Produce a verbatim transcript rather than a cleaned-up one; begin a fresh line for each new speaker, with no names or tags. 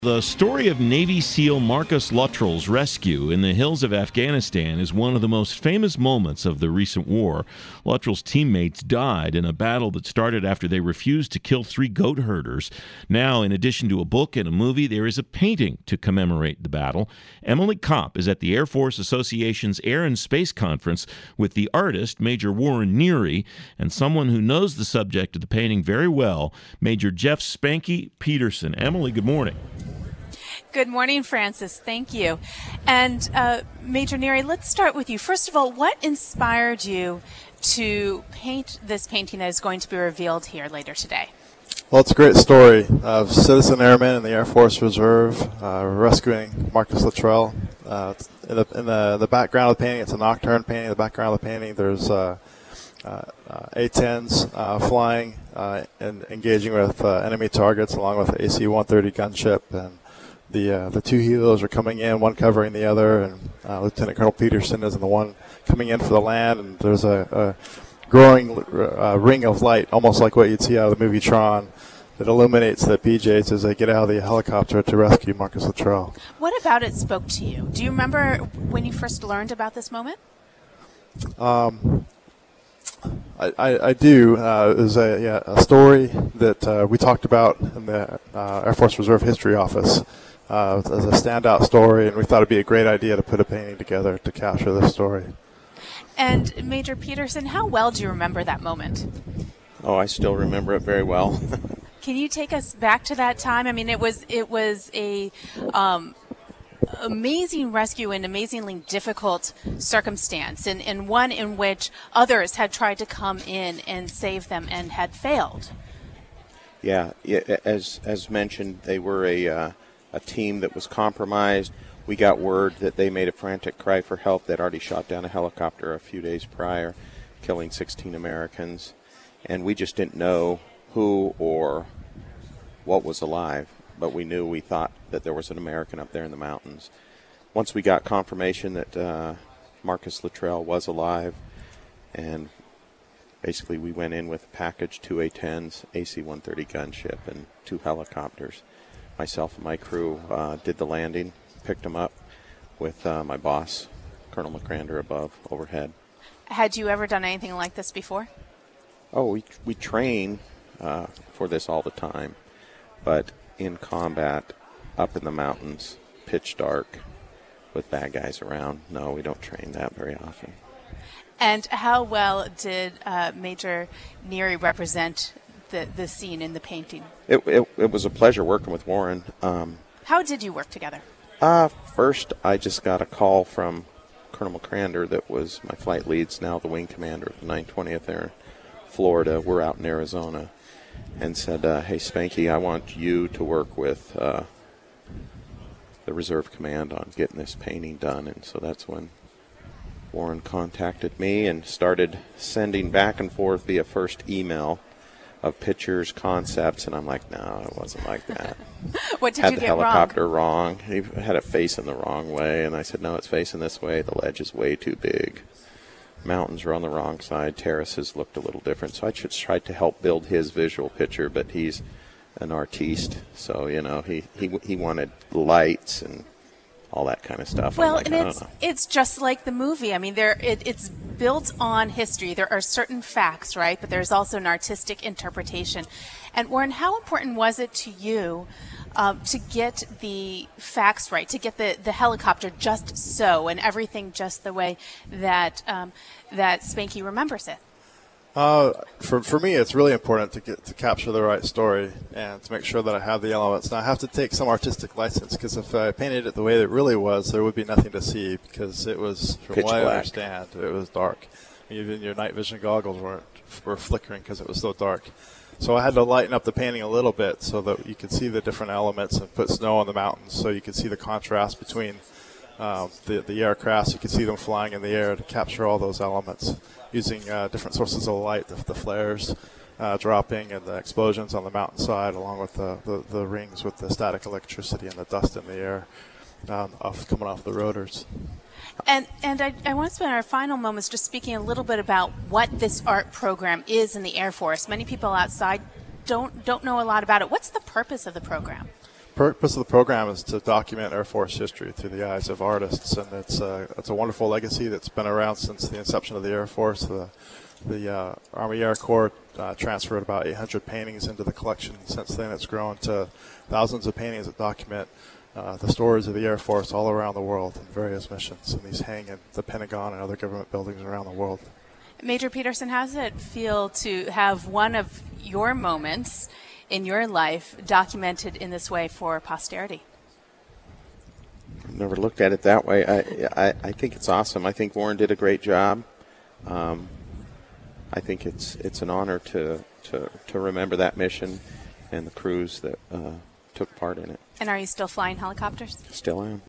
The story of Navy SEAL Marcus Luttrell's rescue in the hills of Afghanistan is one of the most famous moments of the recent war. Luttrell's teammates died in a battle that started after they refused to kill three goat herders. Now, in addition to a book and a movie, there is a painting to commemorate the battle. Emily Kopp is at the Air Force Association's Air and Space Conference with the artist, Major Warren Neary, and someone who knows the subject of the painting very well, Major Jeff Spanky Peterson. Emily, good morning.
Good morning, Francis. Thank you. And uh, Major Neary, let's start with you. First of all, what inspired you to paint this painting that is going to be revealed here later today?
Well, it's a great story of citizen airmen in the Air Force Reserve uh, rescuing Marcus Luttrell. Uh, in the, in the, the background of the painting, it's a nocturne painting. In the background of the painting, there's uh, uh, uh, A tens uh, flying uh, and engaging with uh, enemy targets along with the A C one thirty gunship. And The uh, the two helos are coming in, one covering the other, and uh, Lieutenant Colonel Peterson is the one coming in for the land, and there's a, a growing uh, ring of light, almost like what you'd see out of the movie Tron, that illuminates the P Js as they get out of the helicopter to rescue Marcus Luttrell.
What about it spoke to you? Do you remember when you first learned about this moment?
Um, I, I, I do. Uh, it was a, yeah, a story that uh, we talked about in the uh, Air Force Reserve History Office. Uh, as a standout story, and we thought it'd be a great idea to put a painting together to capture this story.
And Major Peterson, how well do you remember that moment?
Oh, I still remember it very well.
Can you take us back to that time? I mean, it was it was a um, amazing rescue in amazingly difficult circumstance, and, and one in which others had tried to come in and save them and had failed.
Yeah, yeah as as mentioned, they were a uh, a team that was compromised. We got word that they made a frantic cry for help. They'd already shot down a helicopter a few days prior, killing sixteen Americans. And we just didn't know who or what was alive, but we knew, we thought that there was an American up there in the mountains. Once we got confirmation that uh, Marcus Luttrell was alive, and basically we went in with a package, two A tens, A C one thirty gunship, and two helicopters. Myself and my crew uh, did the landing, picked them up with uh, my boss, Colonel McCrander, above, overhead.
Had you ever done anything like this before?
Oh, we we train uh, for this all the time, but in combat, up in the mountains, pitch dark, with bad guys around, no, we don't train that very often.
And how well did uh, Major Neary represent the, the scene in the painting?
It, it, it was a pleasure working with Warren. Um,
How did you work together?
Uh, first, I just got a call from Colonel McCrander, that was my flight leads, now the wing commander of the nine twentieth there in Florida. We're out in Arizona, and said, uh, hey, Spanky, I want you to work with uh, the Reserve Command on getting this painting done. And so that's when Warren contacted me and started sending back and forth via first email of pictures, concepts, and I'm like, no, it wasn't like that.
What did
had
you
the
get
helicopter
wrong?
wrong. He had it facing the wrong way, and I said, no, it's facing this way. The ledge is way too big. Mountains are on the wrong side. Terraces looked a little different. So I just tried to help build his visual picture, but he's an artiste, so, you know, he, he, he wanted lights and all that kind of stuff.
Well,
like,
and it's it's just like the movie. I mean, there it, it's built on history. There are certain facts, right? But there's also an artistic interpretation. And Warren, how important was it to you um, to get the facts right, to get the, the helicopter just so, and everything just the way that um, that Spanky remembers it?
Uh, for for me, it's really important to get to capture the right story and to make sure that I have the elements. Now, I have to take some artistic license, because if I painted it the way that it really was, there would be nothing to see, because it was, from
Pitch
what I
black.
understand, it was dark. Even your night vision goggles weren't were flickering because it was so dark. So I had to lighten up the painting a little bit so that you could see the different elements, and put snow on the mountains so you could see the contrast between uh, the the aircrafts. You could see them flying in the air to capture all those elements, using uh, different sources of light, the, the flares uh, dropping and the explosions on the mountainside, along with the, the, the rings with the static electricity and the dust in the air um, off, coming off the rotors.
And and I, I want to spend our final moments just speaking a little bit about what this art program is in the Air Force. Many people outside don't don't know a lot about it. What's the purpose of the program?
purpose of the program is to document Air Force history through the eyes of artists, and it's a, it's a wonderful legacy that's been around since the inception of the Air Force. The, the uh, Army Air Corps uh, transferred about eight hundred paintings into the collection. Since then, it's grown to thousands of paintings that document uh, the stories of the Air Force all around the world in various missions, and these hang in the Pentagon and other government buildings around the world.
Major Peterson, how does it feel to have one of your moments in your life documented in this way for posterity?
I've never looked at it that way. I, I, I think it's awesome. I think Warren did a great job. Um, I think it's it's an honor to, to, to remember that mission and the crews that uh, took part in it.
And are you still flying helicopters?
Still am.